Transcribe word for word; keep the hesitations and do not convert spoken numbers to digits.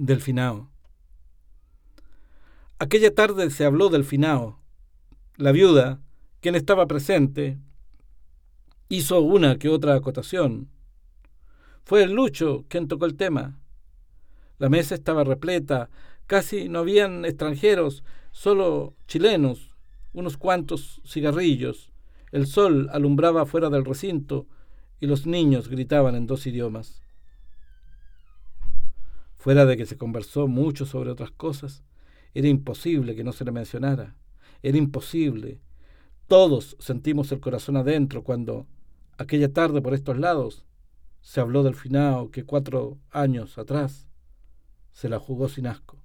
del finao. Aquella tarde se habló del finao. La viuda, quien estaba presente, hizo una que otra acotación. Fue el Lucho quien tocó el tema. La mesa estaba repleta, casi no habían extranjeros, solo chilenos, unos cuantos cigarrillos. El sol alumbraba fuera del recinto y los niños gritaban en dos idiomas. Fuera de que se conversó mucho sobre otras cosas, era imposible que no se le mencionara. Era imposible. Todos sentimos el corazón adentro cuando, aquella tarde por estos lados, se habló del finao que cuatro años atrás se la jugó sin asco.